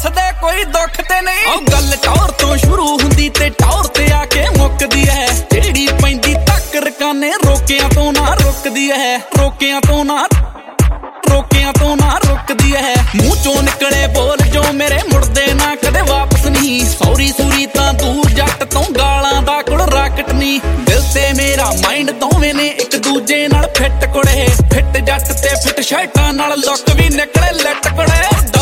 ਹੱਸਦੇ ਕੋਈ ਦੁੱਖ ਤੇ ਨਹੀਂ। ਉਹ ਗੱਲ ਟੌਰ ਤੋਂ ਸ਼ੁਰੂ ਹੁੰਦੀ ਤੇ ਟੌਰ ਤੇ ਆ ਕੇ ਮੁੱਕਦੀ ਐ। ਜਿਹੜੀ ਪੈਂਦੀ ਤੱਕ ਰਕਾਨੇ ਰੋਕਿਆਂ ਤੋਂ ਨਾ ਰੁਕਦੀ ਐ। ਰੋਕਿਆਂ ਤੋਂ ਨਾ ਰੁਕਦੀ ਐ। ਮੂੰਹ ਚੋਂ ਨਿਕਲੇ ਬੋਲ ਜੋ ਮੇਰੇ ਮੁੜਦੇ ਨਾ ਕਦੇ ਵਾਪਸ ਨਹੀਂ। ਸੌਰੀ ਸੂਰੀ ਤਾਂ ਦੂਰ ਜੱਟ ਤੋਂ ਗਾਲਾਂ ਦਾ ਕੁੜ ਰਾਕਟ ਨਹੀਂ। ਦਿਲ ਤੇ ਮੇਰਾ ਮਾਈਂਡ ਦੋਵੇਂ ਨੇ ਇੱਕ ਦੂਜੇ ਨਾਲ ਫਿੱਟ ਕੁੜੇ। ਫਿੱਟ ਜੱਟ ਤੇ ਫਿੱਟ ਸ਼ਰਟਾਂ ਨਾਲ ਲੁੱਕ ਵੀ ਨਿਕਲੇ ਲੱਟ ਕੁੜੇ।